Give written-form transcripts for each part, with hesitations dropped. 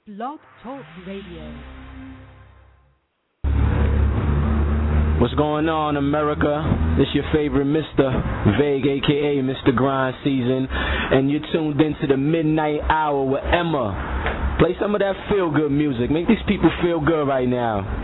Blog Talk Radio. What's going on, America? It's your favorite Mr. Vague, a.k.a. Mr. Grind Season, and you're tuned into the Midnight Hour with Emma. Play some of that feel-good music. Make these people feel good right now.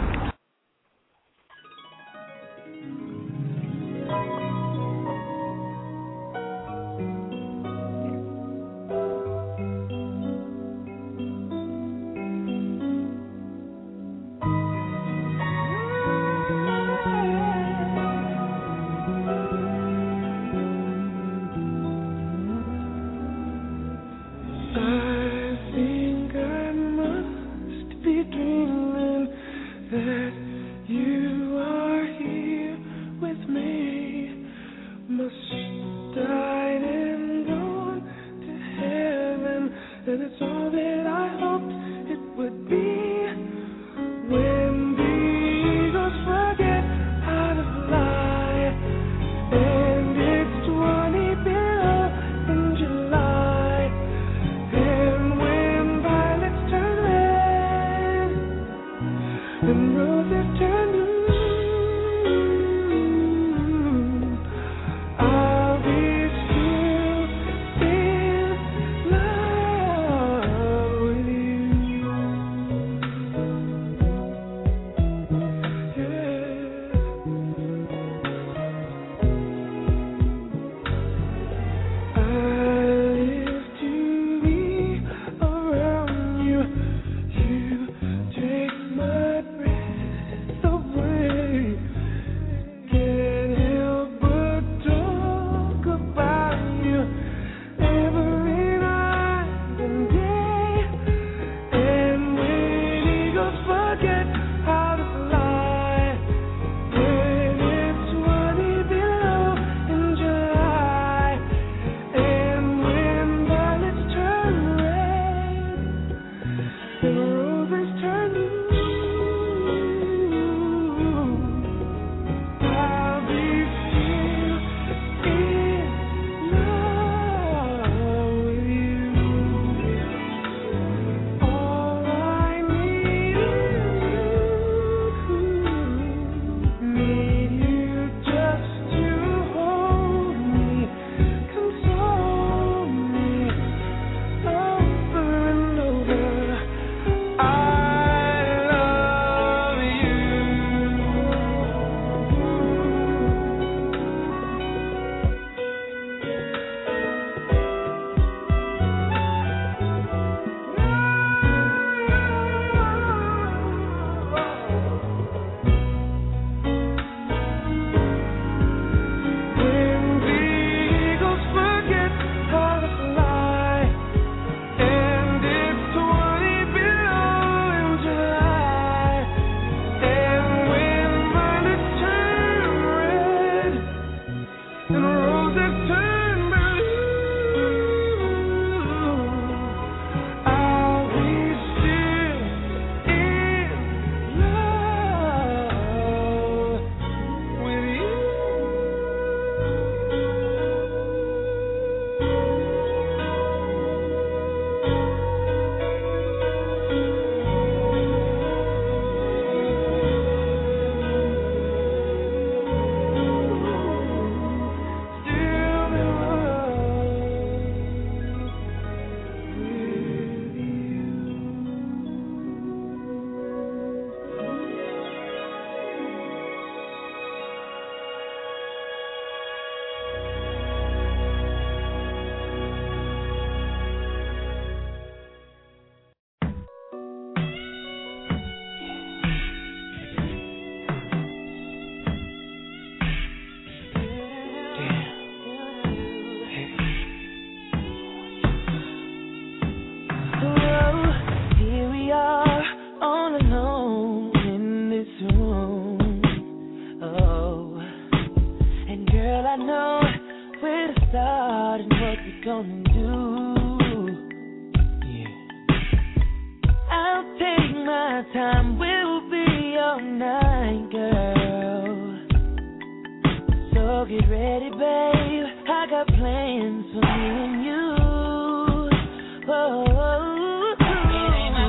Get ready, babe. I got plans for me and you. Oh, it ain't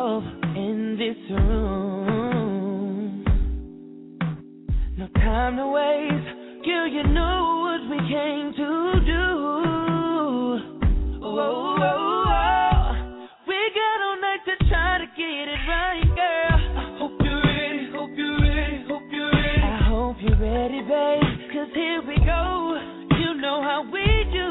love in this room. No time to waste. Girl, you know what we came to do. Oh, oh, oh, oh. We got all night to try to get it right, girl. I hope you're ready, hope you're ready, hope you're ready. I hope you're ready, babe. 'Cause here we go. You know how we do.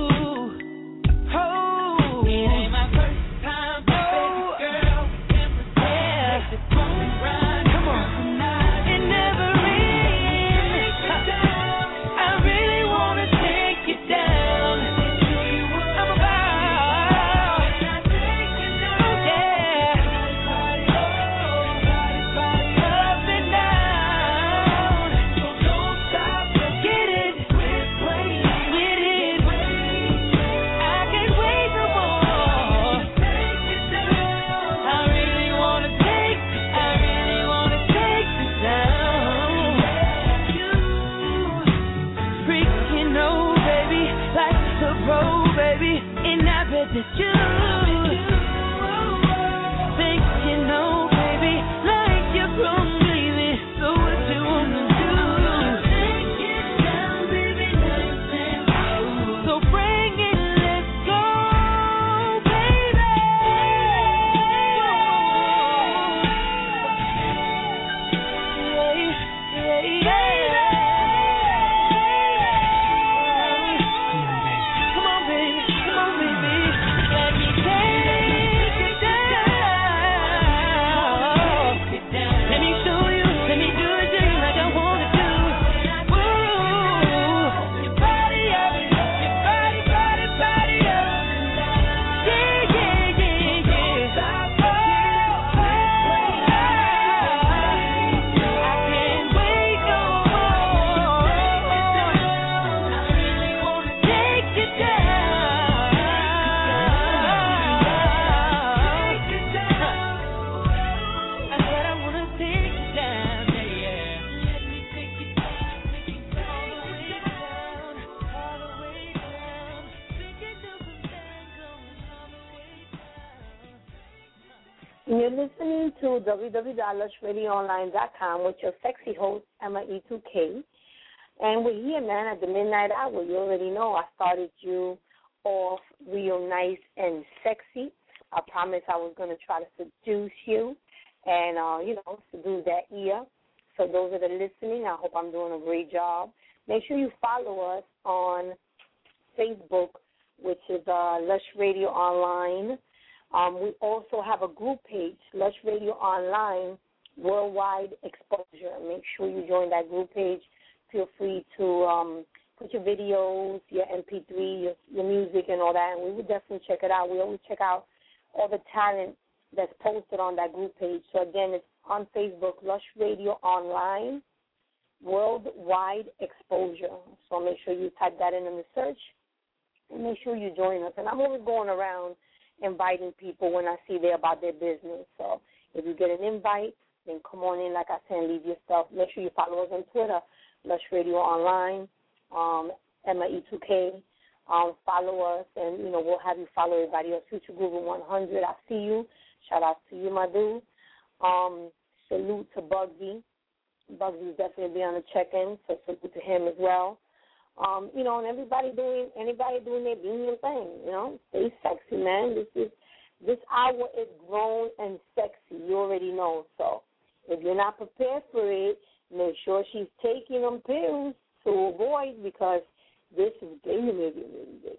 Oh, it ain't my first time, baby girl. Yeah, it's only right. Come on, tonight. It never ends. I really wanna take you down. I'm about. Oh yeah. Up and down. So don't stop. Get it. With it. I can't wait no more. I really wanna take this down. You freaking know, baby, like a pro, baby, and I bet that you think you know, baby, like you're grown, baby. So what you wanna do? Take it down, baby, so bring it, let's go, baby. Come on, baby. Let me take it down. Let me show you, let me do it to you like I wanna do. Woo, your body up, your body up. Yeah. I can't wait no more. I really wanna take you down. I said I wanna take you down, yeah. Let me take you down, all the way down. Take it to the going all the way down. You're listening to www.lushradioonline.com with your sexy host, Emma E2K. And we're here, man, at the midnight hour. You already know I started you off real nice and sexy. I promised I was going to try to seduce you and, seduce that ear. So those that are listening, I hope I'm doing a great job. Make sure you follow us on Facebook, which is Lush Radio Online. We also have a group page, Lush Radio Online Worldwide Exposure. Make sure you join that group page. Feel free to put your videos, your MP3, your music and all that, and we would definitely check it out. We always check out all the talent that's posted on that group page. So, again, it's on Facebook, Lush Radio Online Worldwide Exposure. So make sure you type that in the search and make sure you join us. And I'm always going around inviting people when I see they're about their business. So if you get an invite, then come on in, like I said, and leave your stuff. Make sure you follow us on Twitter, Lush Radio Online, Emma E2K. Follow us, and, we'll have you follow everybody else. Future Groove 100, I see you. Shout out to you, my dude. Salute to Bugsy. Bugsy's definitely be on the check-in, so salute to him as well. And anybody doing their being thing, Stay sexy, man. This hour is grown and sexy. You already know. So if you're not prepared for it, make sure she's taking them pills to avoid, because this is game music.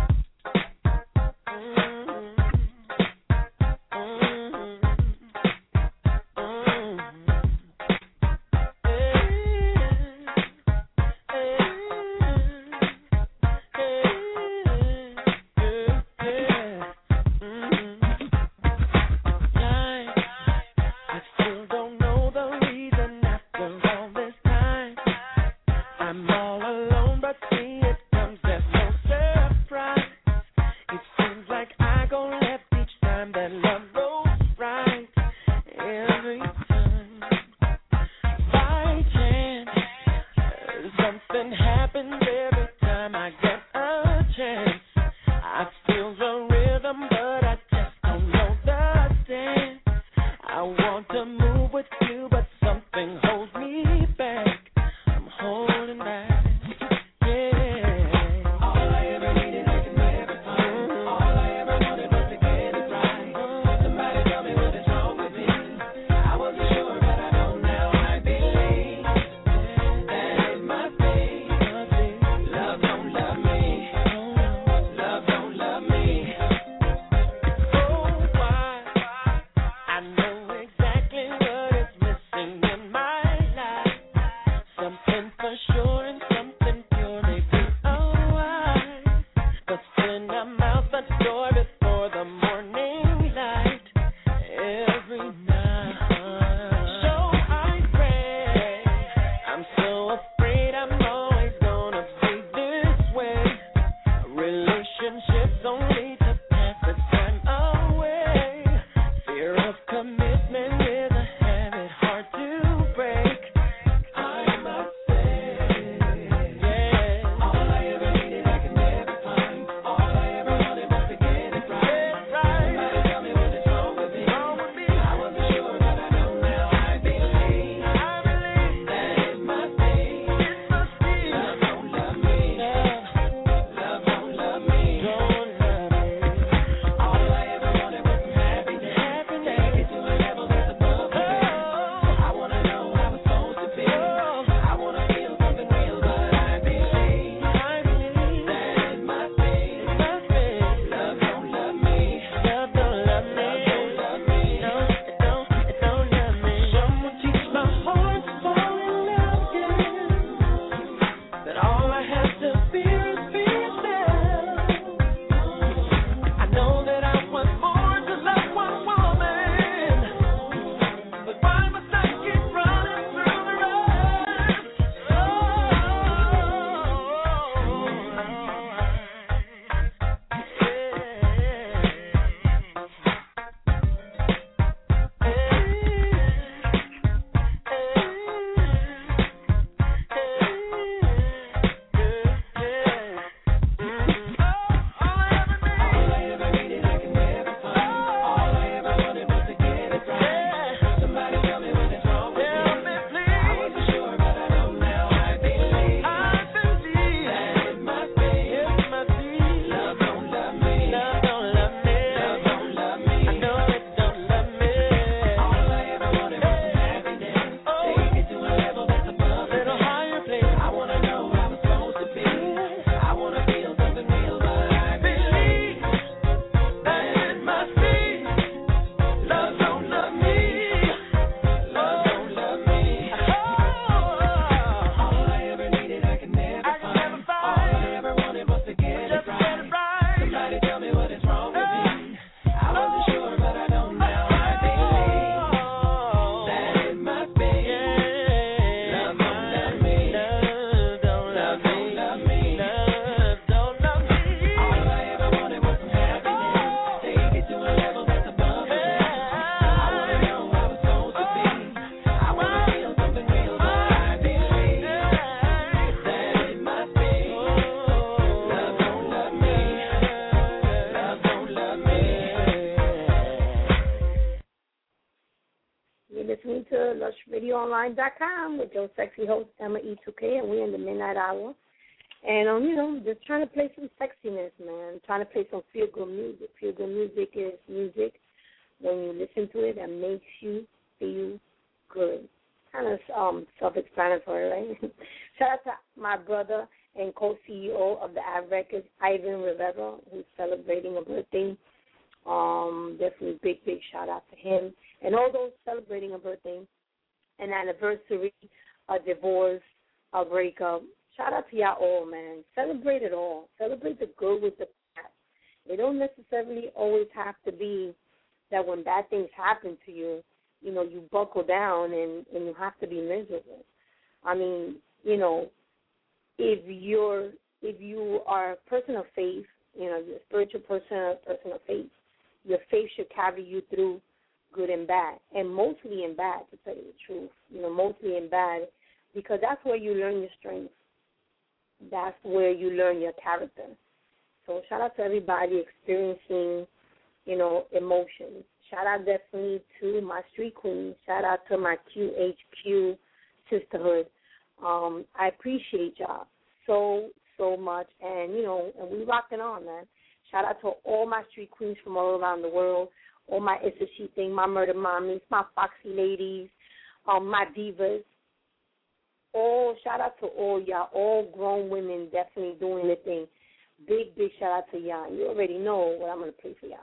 I'm all alone, but see it comes as no surprise. It seems like I go want to move with you, but something holds me back. I'm holding back. LushRadioOnline.com with your sexy host, Emma E2K, and we're in the midnight hour. And, just trying to play some sexiness, man. Trying to play some feel-good music. Feel-good music is music when you listen to it that makes you feel good. Kind of self-explanatory, right? Shout out to my brother and co-CEO of the Av Records, Ivan Rivera, who's celebrating a birthday. Definitely big shout out to him. And all those celebrating a birthday, an anniversary, a divorce, a breakup. Shout out to y'all all, man. Celebrate it all. Celebrate the good with the bad. It don't necessarily always have to be that when bad things happen to you, you buckle down and you have to be miserable. I mean, if you are a person of faith, you're a spiritual person, a person of faith, your faith should carry you through good and bad, and mostly in bad, to tell you the truth. Mostly in bad, because that's where you learn your strength. That's where you learn your character. So shout out to everybody experiencing, emotions. shout out definitely to my street queens. Shout out to my QHQ sisterhood. I appreciate y'all so much, and and we rocking on, man. Shout out to all my street queens from all around the world, all my It's a She Thing, my Murder Mommies, my Foxy ladies, my divas. Shout out to all y'all, all grown women definitely doing the thing. Big shout out to y'all. You already know what I'm going to play for y'all.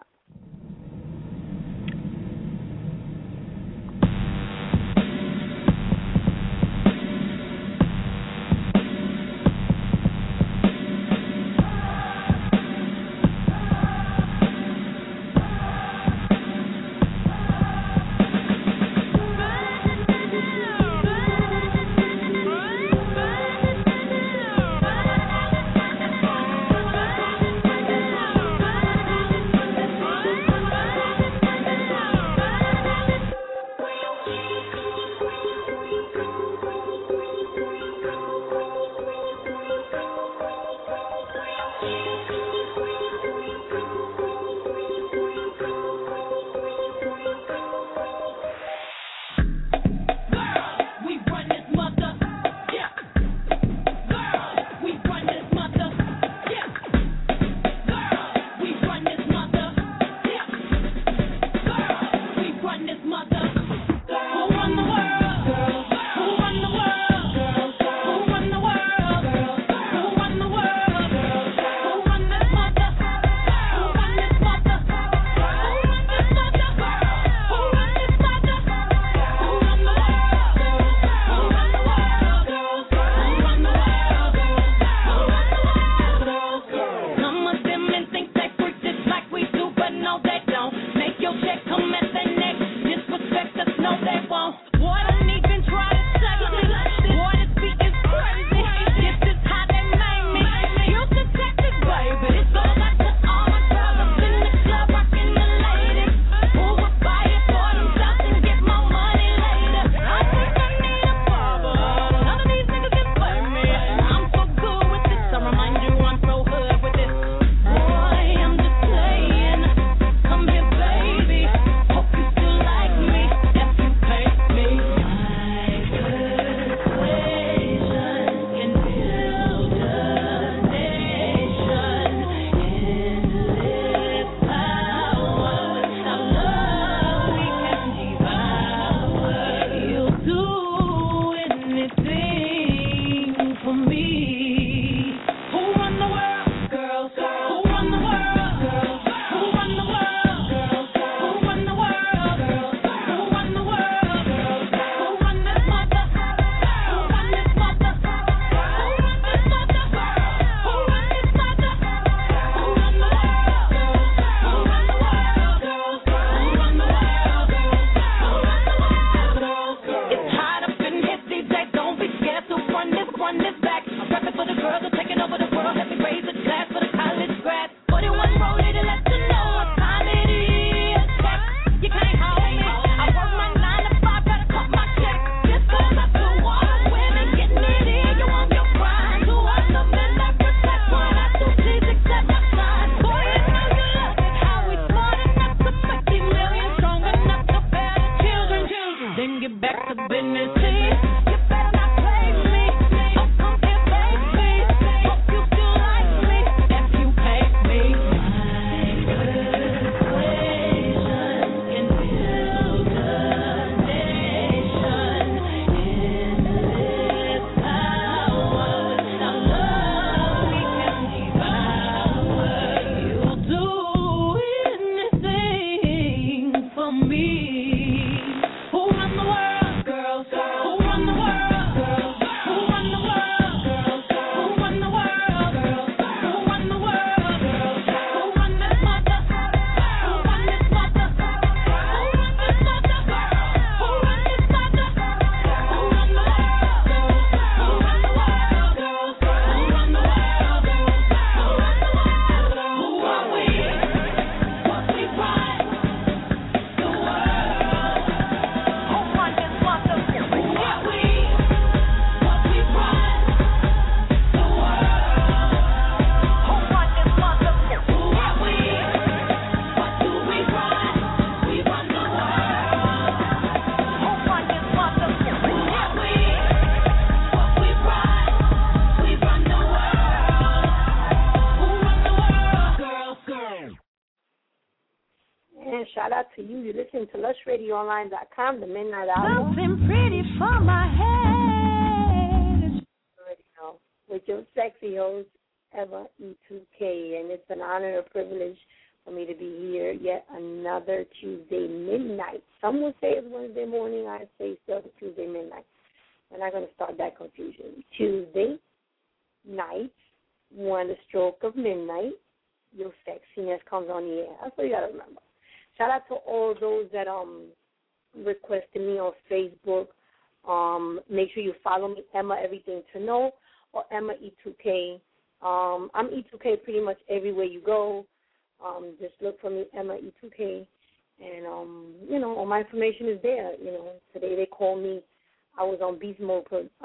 RadioOnline.com, The Midnight Hour. Something pretty for my head. Already know. With your sexy host, Emma E2K. And it's an honor and a privilege for me to be here yet another Tuesday midnight. Some would say it's Wednesday morning. I say still Tuesday midnight. We're not going to start that confusion. Tuesday night, one stroke of midnight, your sexiness comes on the air. That's what you got to remember. Shout out to all those that requested me on Facebook. Make sure you follow me, Emma Everything to Know, or Emma E2K. I'm E2K pretty much everywhere you go. Just look for me, Emma E2K, and all my information is there. Today they called me. I was on beast mode.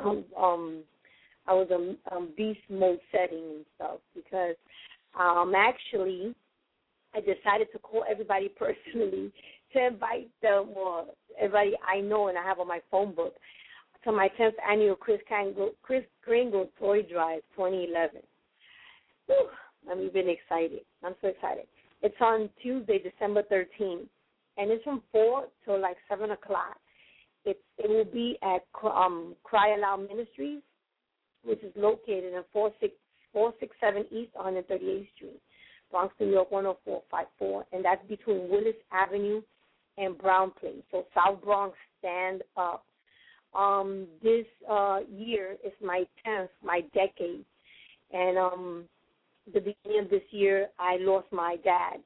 I was on beast mode setting and stuff because actually I decided to call everybody personally to invite them, or everybody I know and I have on my phone book, to my 10th annual Chris Kringle Toy Drive 2011. Whew, I'm even excited. I'm so excited. It's on Tuesday, December 13th, and it's from 4 till like 7 o'clock. It will be at Cry Aloud Ministries, which is located in 467 East 138th Street, Bronx, New York 10454, and that's between Willis Avenue and Brown Place. So South Bronx, stand up. This year is my 10th, my decade, and the beginning of this year I lost my dad,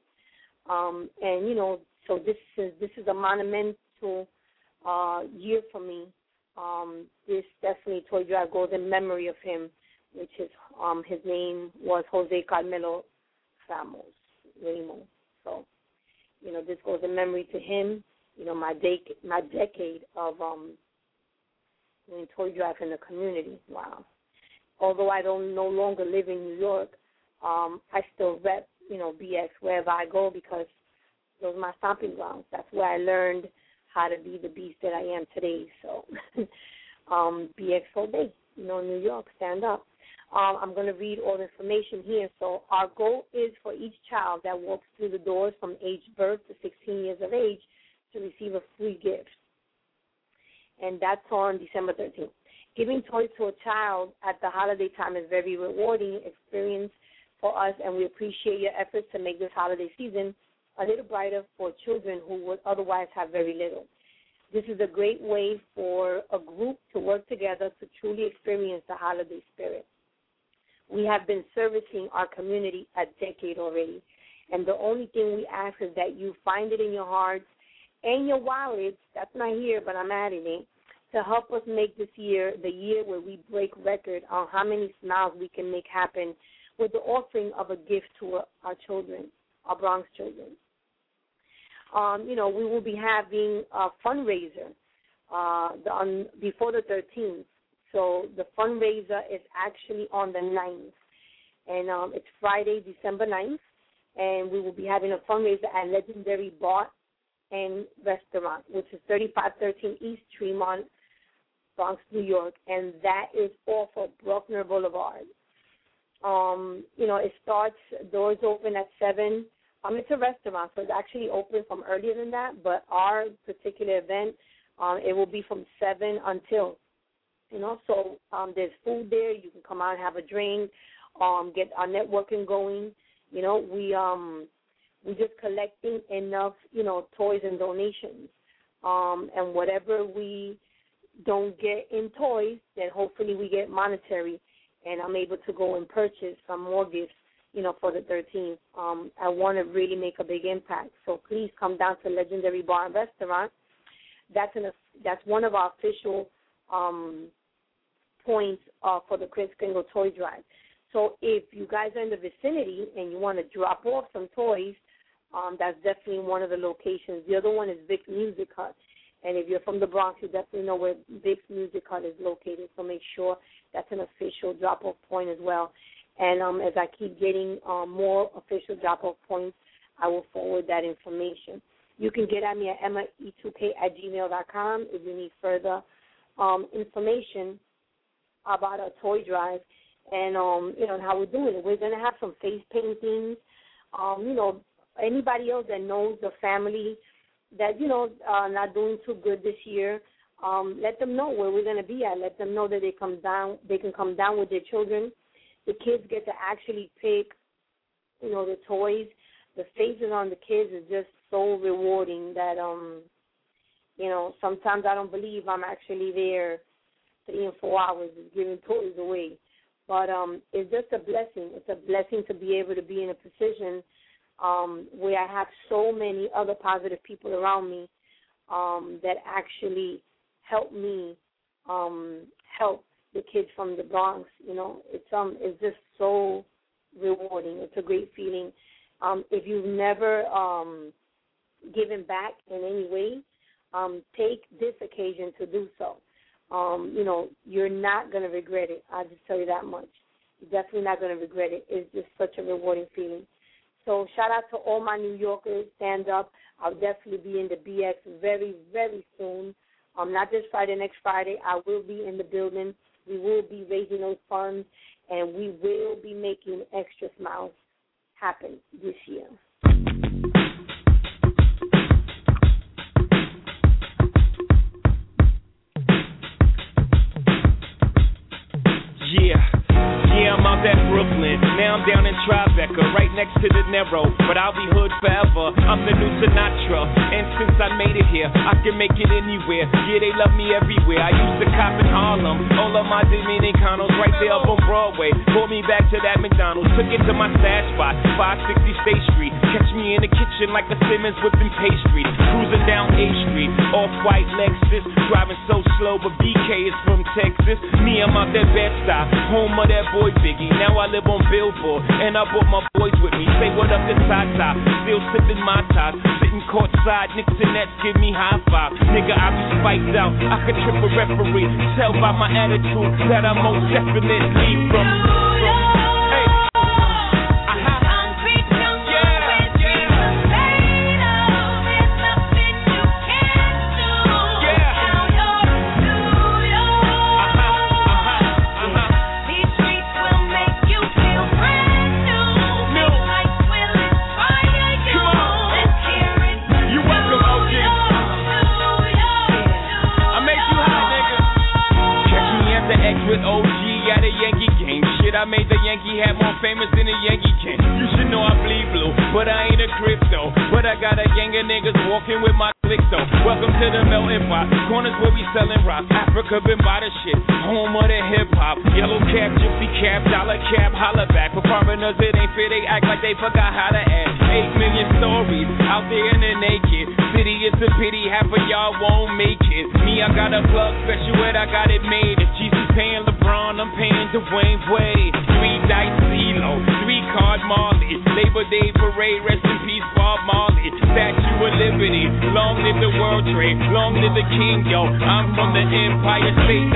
so this is a monumental year for me. This definitely Toy Drive goes in memory of him, which is his name was Jose Carmelo Ramos. So, this goes in memory to him. My decade of doing Toy Drive in the community. Wow. Although I don't no longer live in New York, I still rep BX wherever I go because those are my stomping grounds. That's where I learned how to be the beast that I am today. So, BX all day, New York, stand up. I'm going to read all the information here. So our goal is for each child that walks through the doors from age birth to 16 years of age to receive a free gift. And that's on December 13th. Giving toys to a child at the holiday time is a very rewarding experience for us, and we appreciate your efforts to make this holiday season a little brighter for children who would otherwise have very little. This is a great way for a group to work together to truly experience the holiday spirit. We have been servicing our community a decade already, and the only thing we ask is that you find it in your hearts and your wallets, that's not here, but I'm adding it, to help us make this year the year where we break record on how many smiles we can make happen with the offering of a gift to our children, our Bronx children. We will be having a fundraiser before the 13th. So the fundraiser is actually on the 9th. And it's Friday, December 9th. And we will be having a fundraiser at Legendary Bar and Restaurant, which is 3513 East Tremont, Bronx, New York. And that is off of Bruckner Boulevard. It starts, doors open at 7. It's a restaurant, so it's actually open from earlier than that. But our particular event, it will be from 7 until, so there's food there. You can come out and have a drink, get our networking going. We just collecting enough, toys and donations. And whatever we don't get in toys, then hopefully we get monetary. And I'm able to go and purchase some more gifts, for the 13th. I want to really make a big impact. So please come down to Legendary Bar and Restaurant. That's one of our official points for the Chris Kringle Toy Drive. So if you guys are in the vicinity and you want to drop off some toys, that's definitely one of the locations. The other one is Vic's Music Hut. And if you're from the Bronx, you definitely know where Vic's Music Hut is located. So make sure that's an official drop-off point as well. And as I keep getting more official drop-off points, I will forward that information. You can get at me at emmae2k@gmail.com if you need further information about our toy drive and, and how we're doing it. We're going to have some face paintings. Anybody else that knows the family that not doing too good this year, let them know where we're going to be at. Let them know that they can come down with their children. The kids get to actually pick, the toys. The faces on the kids is just so rewarding that, sometimes I don't believe I'm actually there 3 and 4 hours giving toys away. But it's just a blessing. It's a blessing to be able to be in a position where I have so many other positive people around me that actually help me help the kids from the Bronx. It's just so rewarding. It's a great feeling. If you've never given back in any way, take this occasion to do so. You're not going to regret it. I'll just tell you that much. You're definitely not going to regret it. It's just such a rewarding feeling. So shout out to all my New Yorkers. Stand up. I'll definitely be in the BX very, very soon. Not this Friday, next Friday. I will be in the building. We will be raising those funds, and we will be making Extra Smiles happen this year. Yeah, I'm out at Brooklyn. Now I'm down in Tribeca, right next to De Niro. But I'll be hood forever. I'm the new Sinatra. And since I made it here, I can make it anywhere. Yeah, they love me everywhere. I used to cop in Harlem. All of my Dominicanos right there up on Broadway. Pulled me back to that McDonald's. Took it to my stash spot, 560 State Street. Catch me in the kitchen like a Simmons whipping pastry. Cruising down A Street, off-white Lexus. Driving so slow, but BK is from Texas. Me, I'm out that Bed-Stuy, home of that boy Biggie. Now I live on Billboard, and I brought my boys with me. Say what up to Tata, still sipping my top. Sitting courtside, Knicks and Nets give me high five. Nigga, I be spiked out, I could trip a referee. Tell by my attitude that I'm most definitely from with OG at a Yankee game. Shit, I made the Yankee hat more famous than a Yankee can. You should know I bleed blue, but I ain't a crypto. But I got a gang of niggas walking with my click though. Welcome to the melting pot. Corners where we selling rock. Africa been by the shit. Home of the hip hop. Yellow cap, gypsy cap, dollar cap, holla back. For foreigners it ain't fair, they act like they forgot how to act. 8 million stories out there in the naked city. It's a pity half of y'all won't make it. Me, I got a plug special and I got it made. If Jesus paying LeBron, I'm paying Dwayne Wade. 3 dice CeeLo, 3 card Marley. Labor Day parade, rest in peace Bob Marley. Statue of Liberty, long live the World Trade, long live the King, yo. I'm from the Empire State.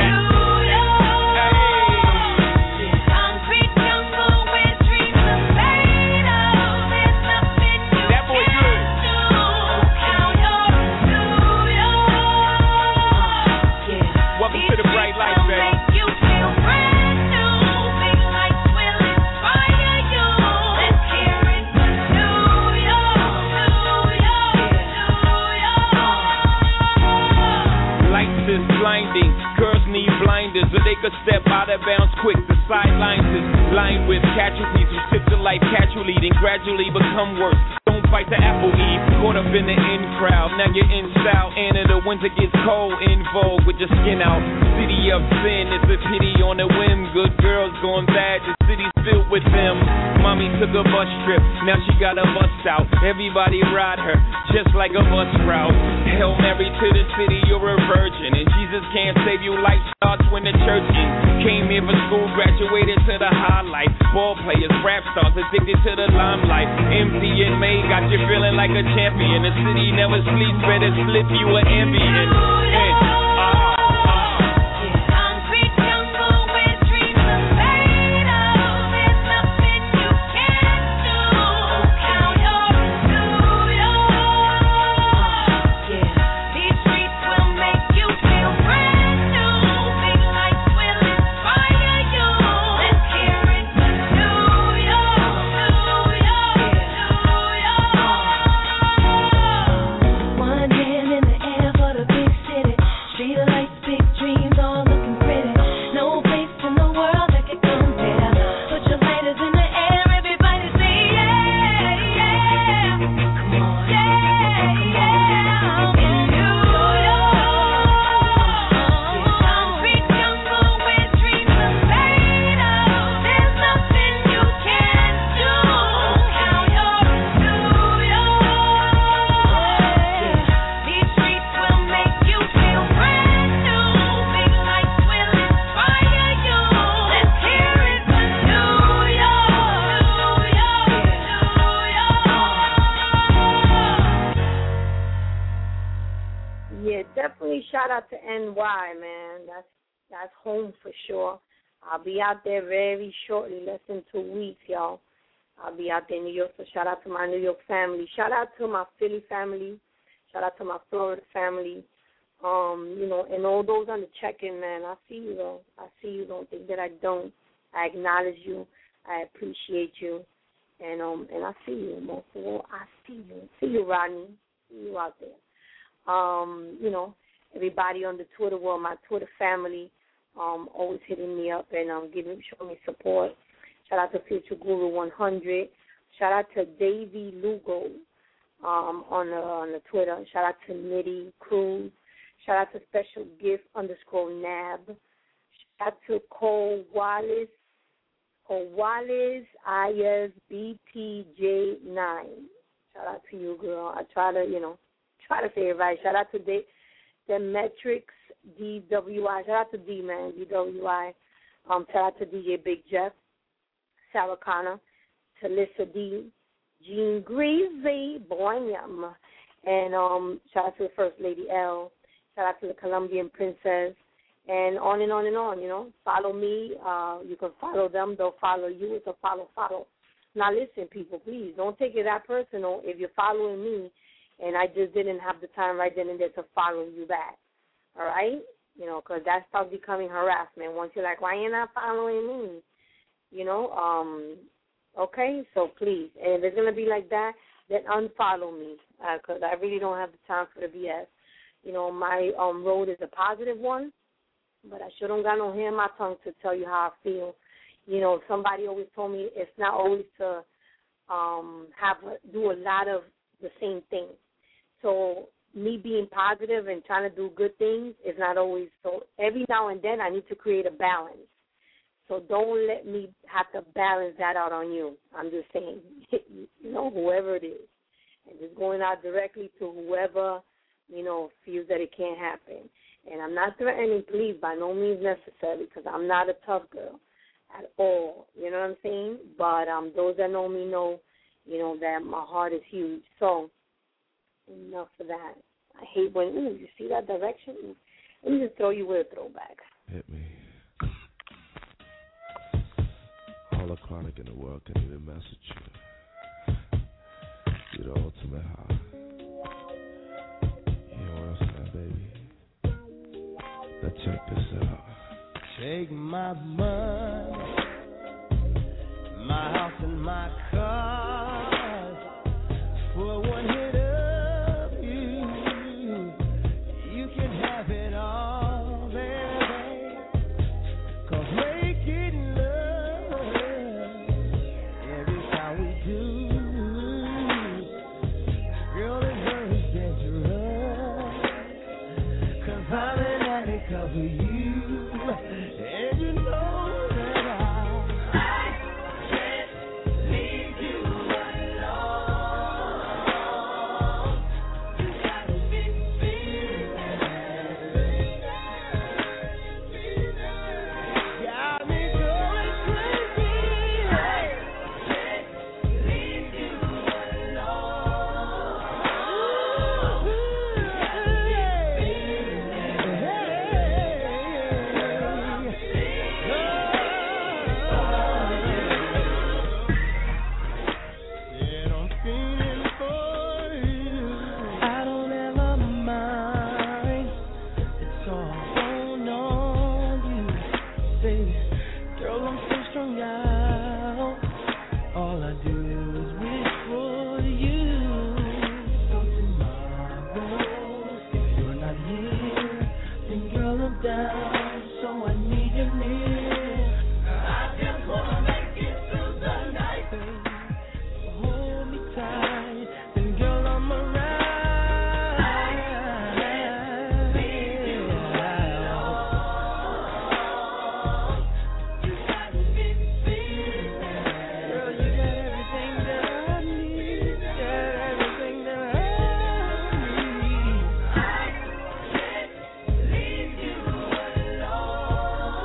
So they could step out of bounds quick. The sidelines is lined with casualties who sip the life casually, then gradually become worse. Don't fight the apple eve, caught up in the in crowd. Now you're in style, and in the winter gets cold, in vogue with your skin out. City of sin, it's a pity on a whim. Good girls going bad, the city's filled with them. Mommy took a bus trip, now she got a bus out. Everybody ride her, just like a bus route. Hail Mary to the city, you're a virgin, and Jesus can't save you. Life starts when the church ends. Came here for school, graduated to the highlight. Ball players, rap stars, addicted to the limelight. MC and May got you feeling like a champion. The city never sleeps, better slip you an ambient. One say shout out to NY, man. That's home for sure. I'll be out there very shortly, less than 2 weeks, y'all. I'll be out there in New York, so shout out to my New York family. Shout out to my Philly family. Shout out to my Florida family. And all those on the check-in, man. I see you, though. I see you. Don't think that I don't. I acknowledge you. I appreciate you. And I see you. Most of all, I see you. See you, Rodney. See you out there. Everybody on the Twitter world, my Twitter family, always hitting me up and showing me support. Shout out to Future Guru 100. Shout out to Davey Lugo on the Twitter. Shout out to Nitty Cruz. Shout out to Special Gift _Nab. Shout out to Cole Wallace. Cole Wallace ISBTJ9. Shout out to you, girl. I try to say it right. Shout out to Demetrix DWI. Shout out to D-Man, DWI. Shout out to DJ Big Jeff, Sarah Connor, Talissa D, Jean Greasy, Boyam, and shout out to the First Lady L. Shout out to the Colombian Princess, and on and on and on, Follow me. You can follow them. They'll follow you. It's a follow. Now, listen, people, please, don't take it that personal if you're following me and I just didn't have the time right then and there to follow you back, all right? Because that starts becoming harassment once you're like, why you not following me? Okay? So, please, and if it's going to be like that, then unfollow me because I really don't have the time for the BS. My road is a positive one, but I sure don't got no hair in my tongue to tell you how I feel. Somebody always told me it's not always to do a lot of the same thing. So me being positive and trying to do good things is not always. So every now and then I need to create a balance. So don't let me have to balance that out on you. I'm just saying, whoever it is. And just going out directly to whoever, feels that it can't happen. And I'm not threatening, please, by no means necessary, because I'm not a tough girl at all. You know what I'm saying? But those that know me know, that my heart is huge. So enough of that. I hate when, you see that direction? Let me just throw you with a throwback. Hit me. All the chronic in the world can even message you. You're the ultimate high. You know what I'm saying, baby? Now check this out. Take my money, my house and my cars, for one hit of you, you can have it all, baby, 'cause making love every time we do, girl, it's very dangerous, 'cause I'm an addict of you. And you know that I can't leave you alone. You got me feeling, got me going crazy. I can't leave you alone. You got me alone.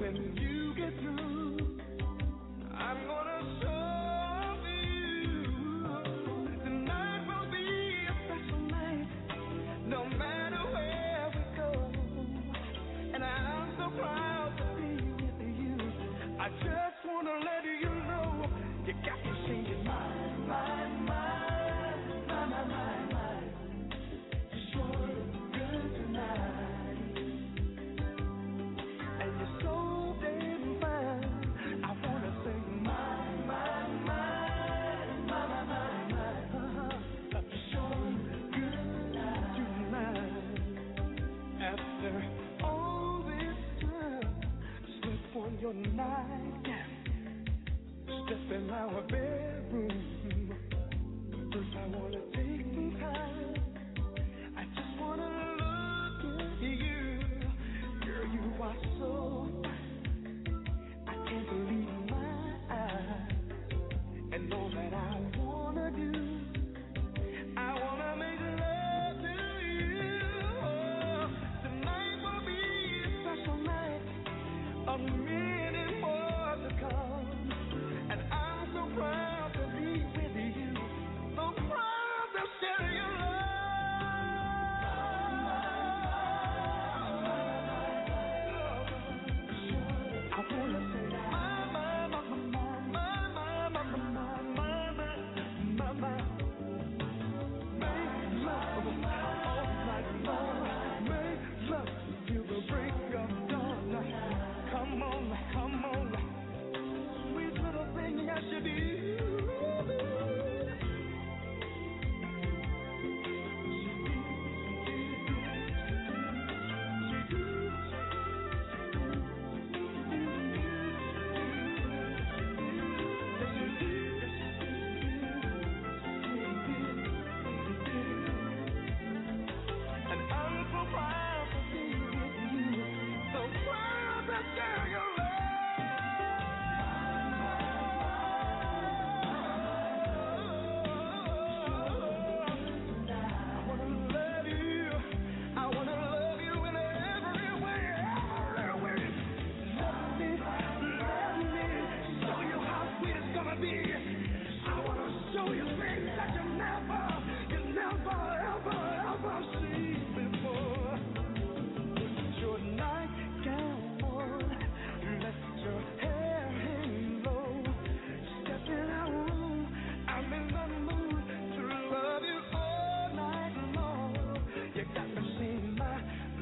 when you get through, I'm gonna show you. Tonight will be a special night, no matter where we go. And I'm so proud to be with you. I just wanna let you know, you got me singing my. You sure look good tonight, and you're so damn fine. I wanna say my. You sure look good tonight. After all this time, slip on your nightgown, step in our bedroom. First I wanna take some time. I just wanna look at you. Girl, you are so fine. I can't believe my eyes. And all that I wanna do, I wanna make love to you. Oh, tonight will be a special night, a minute more to come. And I'm so proud to be with you, so proud to share your love. I wanna say my. Make love all night long. Make love till the break of dawn. Come on, sweet little thing I should do. And I'm so proud to be with you, so proud to share your love. I wanna love you in every way. Let me show you how sweet it's gonna be. I wanna show you things that you never ever seen before. Put your nightgown on, let your hair hang low. Step in our room, I'm in the mood to love you all night long. You got me saying my.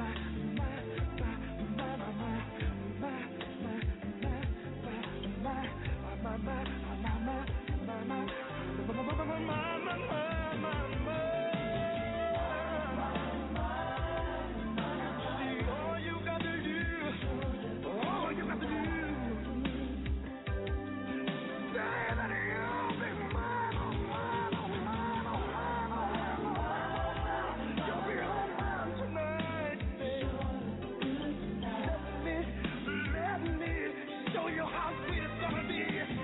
See, all you got to do, say that you'll be mine, you'll be all mine tonight. Let me show you how sweet it's gonna be.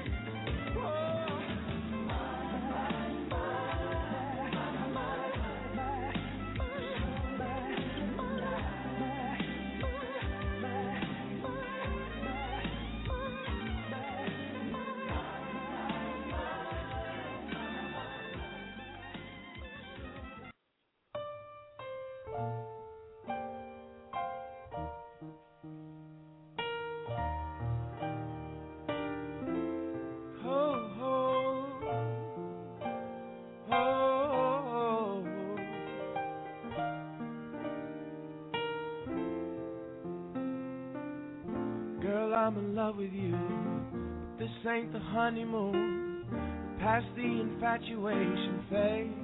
Girl, I'm in love with you. This ain't the honeymoon. Past the infatuation phase.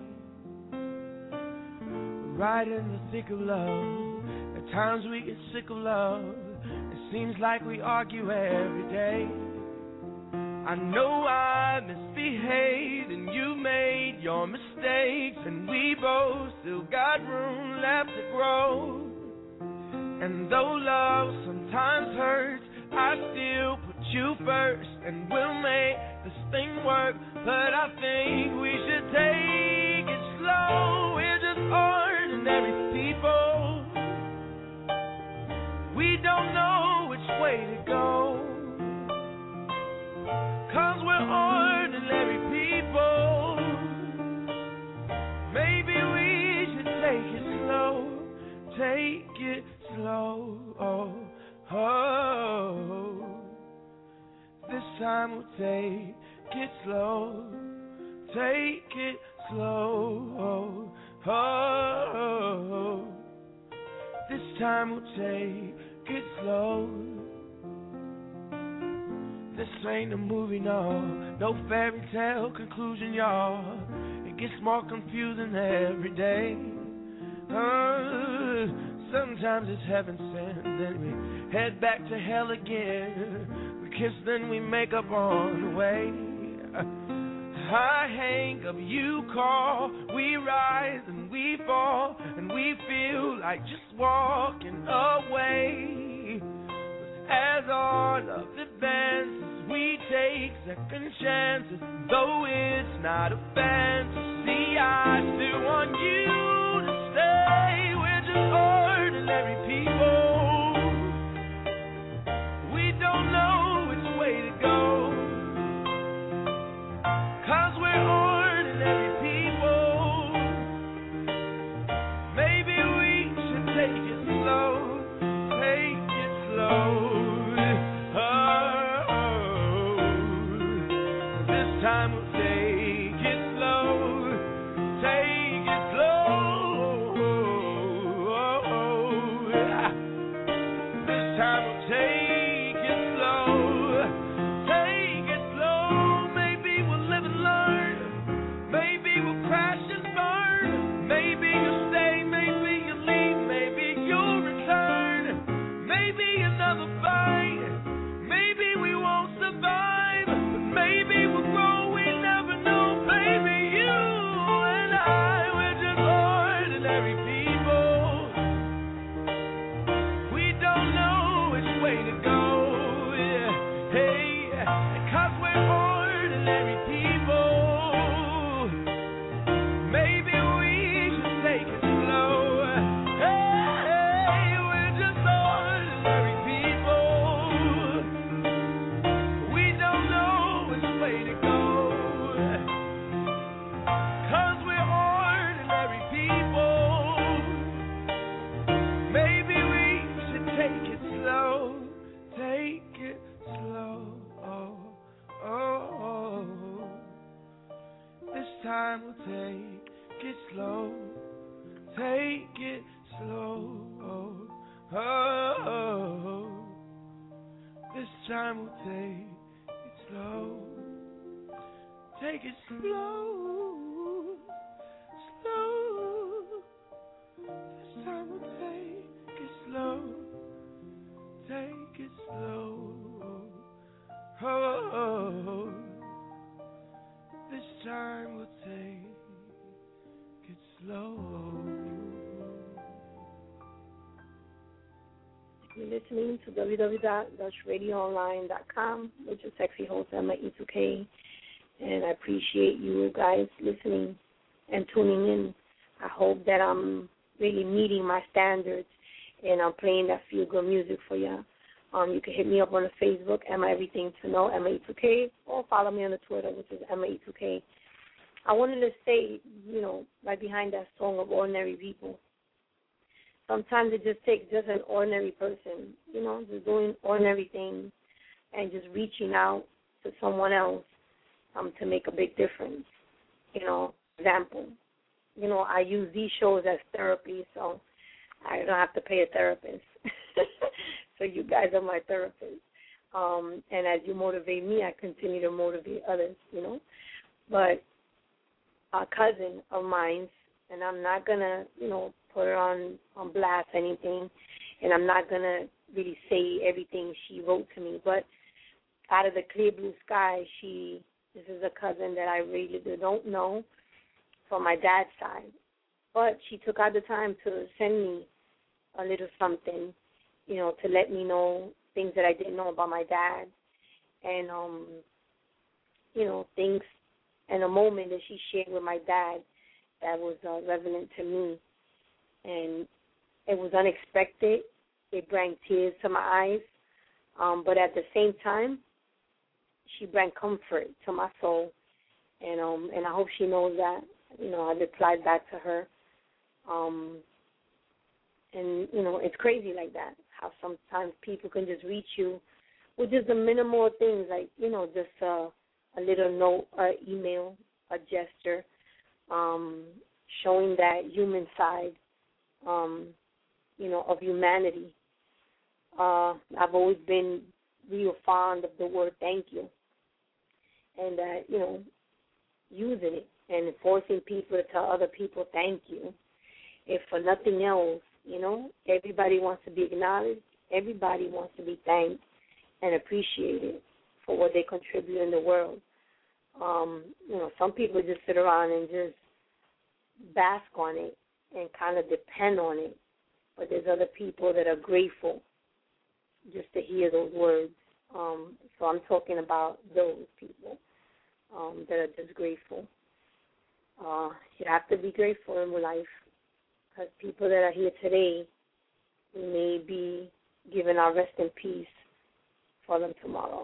We're right in the thick of love. At times we get sick of love. It seems like we argue every day. I know I misbehaved and you made your mistakes, and we both still got room left to grow. And though love sometimes hurts, I still put you first, and we'll make this thing work. But I think we should take it slow. We're just ordinary people. We don't know which way way to go. 'Cause we're ordinary people. Maybe we should take it slow. Take it slow. This time we'll take it slow. Take it slow. This time we'll take it slow. This ain't a movie, no fairy tale conclusion, y'all. It gets more confusing every day. Sometimes it's heaven sent, then we head back to hell again. We kiss, then we make up on the way. I hang up, you call, we rise and we fall, and we feel like just walking away. But as our love advances, we take second chances, though it's not a fantasy. I still want you to stay. We're just ordinary people. We don't know which way to go. 'Cause we're ordinary people. Maybe we should take it slow. Take it slow. This time we'll take it slow. Take it slow. This time we'll take it slow. Take it slow. Maybe we'll live and learn. Maybe we'll crash and burn. Maybe you'll stay, maybe you'll leave, maybe you'll return. Maybe another fight. Maybe we won't survive. But maybe we'll grow, we never know. Maybe you and I, we're just ordinary people. We don't know which way to go. Yeah. Hey, 'cause we're ordinary people. Maybe we should take it slow. Hey, we're just ordinary people. We don't know which way to go. 'Cause we're ordinary people. Maybe we should take it slow. Take it slow. This time we'll take it slow. Take it slow. This time we'll take it slow. Take it slow. Slow. This time we'll take it slow. Take it slow. This time we'll take it slow. You're listening to www.dutchradioonline.com with your sexy host, Emma E2K. And I appreciate you guys listening and tuning in. I hope that I'm really meeting my standards and I'm playing that feel-good music for you. You can hit me up on the Facebook, Emma Everything to Know, Emma E2K, or follow me on the Twitter, which is Emma E2K. I wanted to say, right behind that song of Ordinary People, sometimes it just takes just an ordinary person, just doing ordinary things and just reaching out to someone else to make a big difference. Example, I use these shows as therapy, so I don't have to pay a therapist. So you guys are my therapist. And as you motivate me, I continue to motivate others, But a cousin of mine, and I'm not going to, put her on blast anything, and I'm not going to really say everything she wrote to me, but out of the clear blue sky, this is a cousin that I really don't know from my dad's side, but she took out the time to send me a little something, to let me know things that I didn't know about my dad, and, things and a moment that she shared with my dad that was relevant to me. And it was unexpected. It brought tears to my eyes. But at the same time, she brought comfort to my soul, and I hope she knows that. I replied back to her, and it's crazy like that. How sometimes people can just reach you with just the minimal things, like just a little note, an email, a gesture, showing that human side, of humanity. I've always been real fond of the word thank you, and that, using it and forcing people to tell other people thank you. If for nothing else, everybody wants to be acknowledged. Everybody wants to be thanked and appreciated for what they contribute in the world. Some people just sit around and just bask on it and kind of depend on it. But there's other people that are grateful just to hear those words. So I'm talking about those people that are just grateful. You have to be grateful in life, because people that are here today, we may be giving our rest in peace for them tomorrow.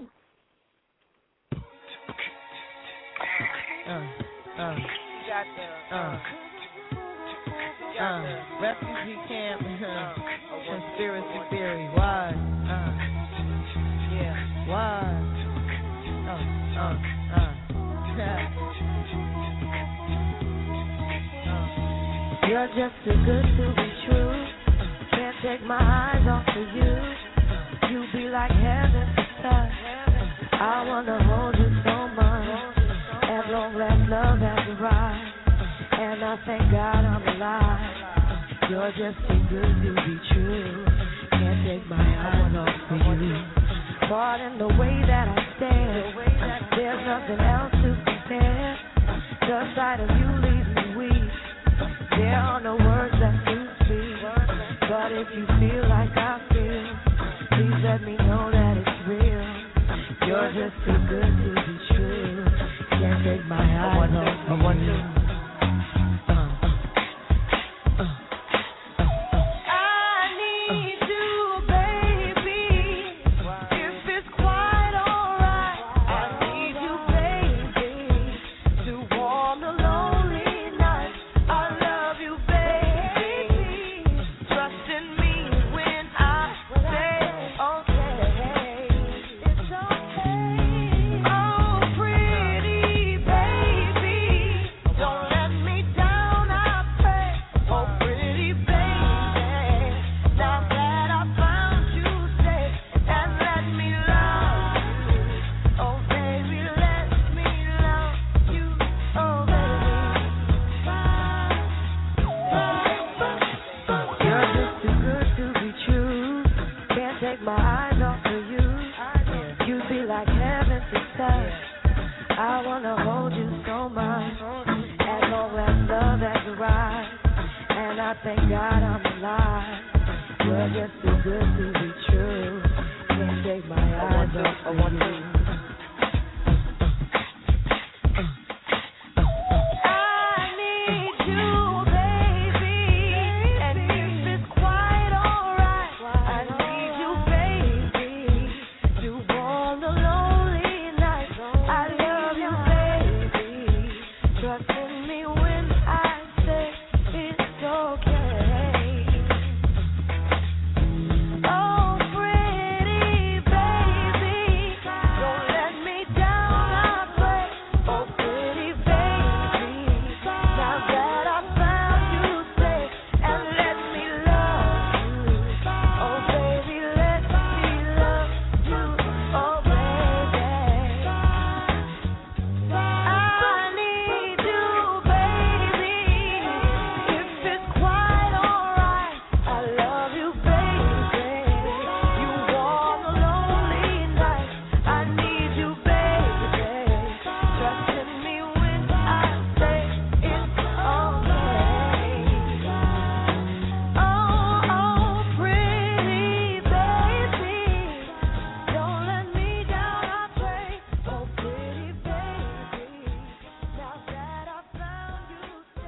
Refugee camp, conspiracy theory, why? Why? You're just too good to be true. Can't take my eyes off of you. You be like heaven to touch. I wanna hold you so much. At long last, love has arrived, and I thank God I'm alive. You're just too good to be true. Can't take my eyes off of you. Caught in the way that I stand, there's nothing else to compare. The sight of you leaves me weak. There are no words that you speak, but if you feel like I feel, please let me know that it's real. You're just too good to be true. Can't take my eyes off you.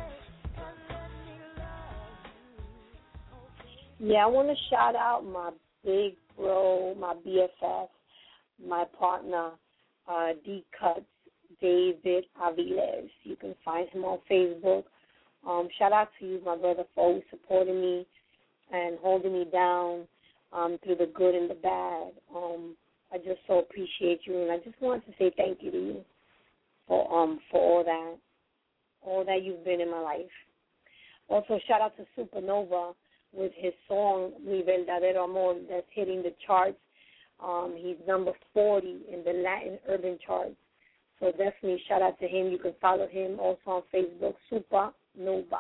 Yeah, I want to shout out my Big Bro, my BFF, my partner, D Cuts, David Aviles. You can find him on Facebook. Shout out to you, my brother, for always supporting me and holding me down through the good and the bad. I just so appreciate you, and I just wanted to say thank you to you for all that you've been in my life. Also, shout out to Supernova with his song Mi Verdadero Amor that's hitting the charts. He's number 40 in the Latin urban charts. So definitely shout out to him. You can follow him also on Facebook, Supernova,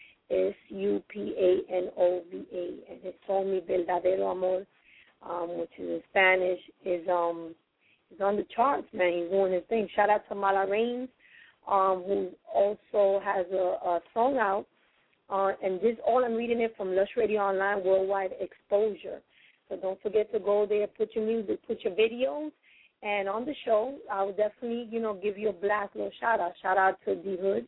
Supanova, and his song Mi Verdadero Amor, which is in Spanish, is on the charts, man. He's doing his thing. Shout out to Mala Reigns, who also has a song out. And this, all I'm reading it from Lush Radio Online Worldwide Exposure. So don't forget to go there, put your music, put your videos. And on the show, I will definitely, give you a blast, little shout-out. Shout-out to D Hood.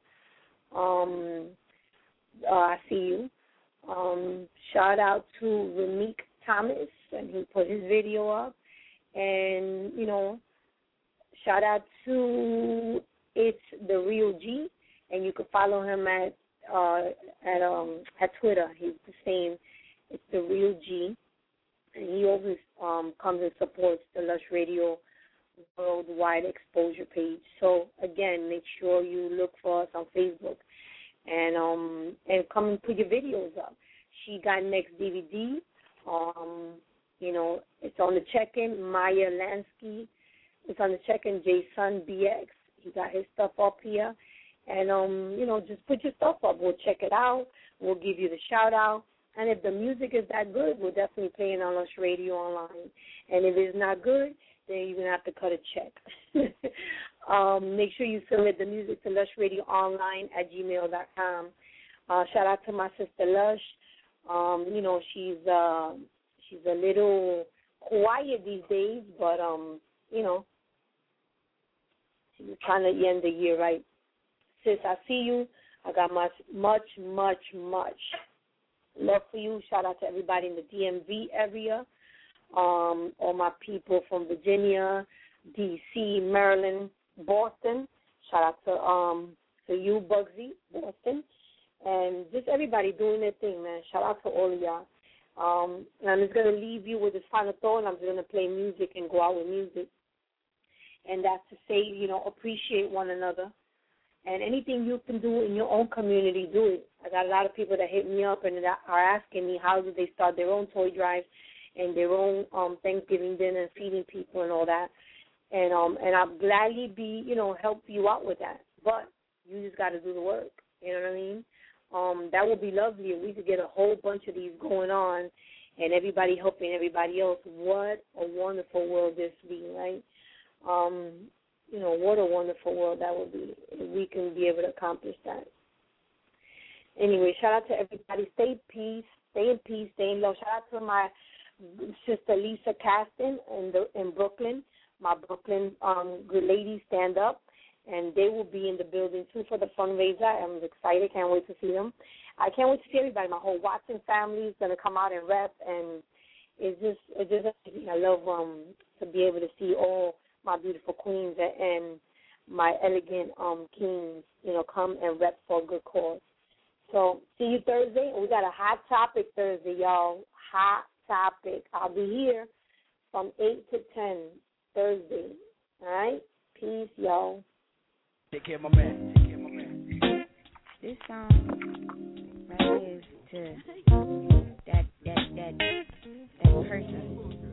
I see you. Shout-out to Ramik Thomas, and he put his video up. And, shout-out to It's The Real G, and you can follow him at Twitter. He's the same. It's The Real G, and he always comes and supports the Lush Radio Worldwide Exposure page. So again, make sure you look for us on Facebook and come and put your videos up. She Got Next DVD. It's on the check-in. Maya Lansky. It's on the check-in. Jason BX. He got his stuff up here. And, just put your stuff up. We'll check it out. We'll give you the shout-out. And if the music is that good, we'll definitely play it on Lush Radio Online. And if it's not good, then you're going to have to cut a check. Make sure you submit the music to lushradioonline@gmail.com. Shout out to my sister Lush. She's a little quiet these days, but, she's trying to end the year right. Sis, I see you. I got much love for you. Shout out to everybody in the DMV area, all my people from Virginia, D.C., Maryland, Boston. Shout out to you, Bugsy, Boston, and just everybody doing their thing, man. Shout out to all of y'all. And I'm just going to leave you with this final thought, and I'm just going to play music and go out with music. And that's to say, appreciate one another. And anything you can do in your own community, do it. I got a lot of people that hit me up and that are asking me how do they start their own toy drives and their own Thanksgiving dinner and feeding people and all that. And I'll gladly be, help you out with that. But you just got to do the work. You know what I mean? That would be lovely if we could get a whole bunch of these going on and everybody helping everybody else. What a wonderful world this would be, right? What a wonderful world that would be if we can be able to accomplish that. Anyway, shout out to everybody. Stay in peace, stay in love. Shout out to my sister Lisa Caston in Brooklyn, my Brooklyn good ladies stand up, and they will be in the building too for the fundraiser. I'm excited, can't wait to see them. I can't wait to see everybody. My whole Watson family is going to come out and rep, and it's just I love to be able to see all my beautiful queens and my elegant kings, come and rep for a good cause. So see you Thursday. We got a hot topic Thursday, y'all. Hot topic. I'll be here from 8 to 10 Thursday. All right? Peace, y'all. Take care of my man. This song right here is to that person